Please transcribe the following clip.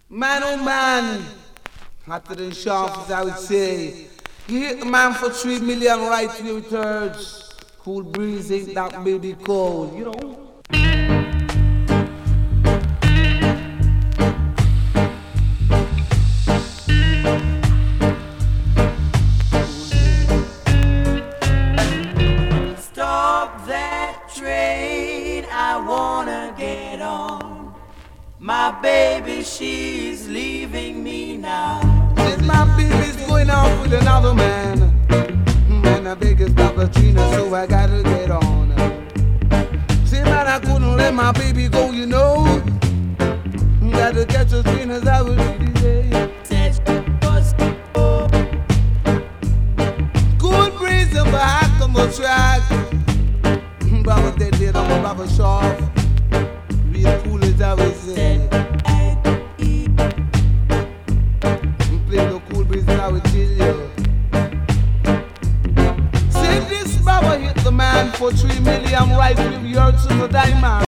Man, oh man, hotter than sharp as I would say. You hit the man for 3 million right 3/3. Cool breeze ain't that baby cold, you know. Stop that train, I wanna get on. My baby, she's leaving me now. Since my baby's going out with another man, and the biggest Trina, so I gotta get on. See man, I couldn't let my baby go, you know. Gotta catch a train as I would really say. Cool breeze and back on the track. Baba dead on the Baba Sharp. Real cool as I would say. Play the cool breeze and I would tell you. Say this Baba hit the man for 3 million right with your to the diamond.